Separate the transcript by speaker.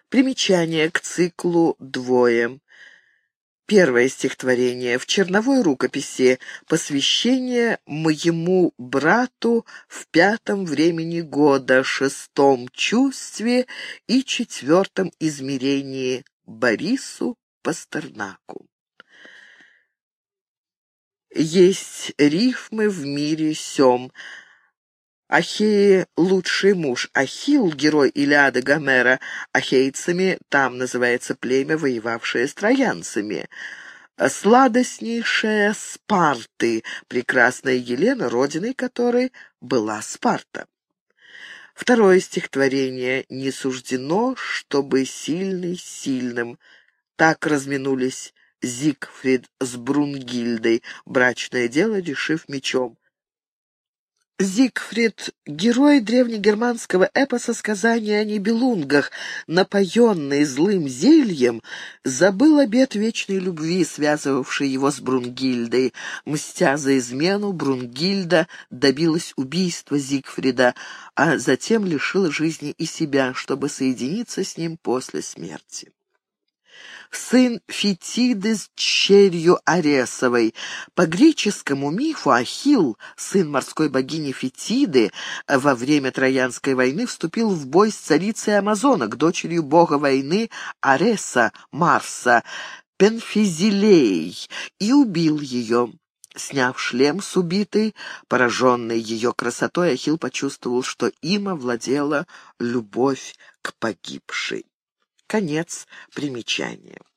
Speaker 1: Примечание к циклу «Двое». Первое стихотворение в черновой рукописи «Посвящение моему брату в 5-м времени года, 6-м чувстве и 4-м измерении Борису Пастернаку». Есть рифмы в мире сём. Ахеи — лучший муж. Ахилл, герой Илиады Гомера, ахейцами там называется племя, воевавшее с троянцами. Сладостнейшая Спарты, прекрасная Елена, родиной которой была Спарта. Второе стихотворение «Не суждено, чтобы сильный сильным». Так разминулись Зигфрид с Брунгильдой, брачное дело решив мечом. Зигфрид — герой древнегерманского эпоса сказания о Нибелунгах, напоенный злым зельем, забыл обет вечной любви, связывавший его с Брунгильдой. Мстя за измену, Брунгильда добилась убийства Зигфрида, а затем лишила жизни и себя, чтобы соединиться с ним после смерти. Сын Фетиды с черью Аресовой. По греческому мифу Ахилл, сын морской богини Фетиды, во время Троянской войны вступил в бой с царицей Амазонок, дочерью бога войны Ареса, Марса, Пенфизилеей, и убил ее. Сняв шлем с убитой, пораженный ее красотой, Ахилл почувствовал, что им овладела любовь к погибшей. Конец примечания.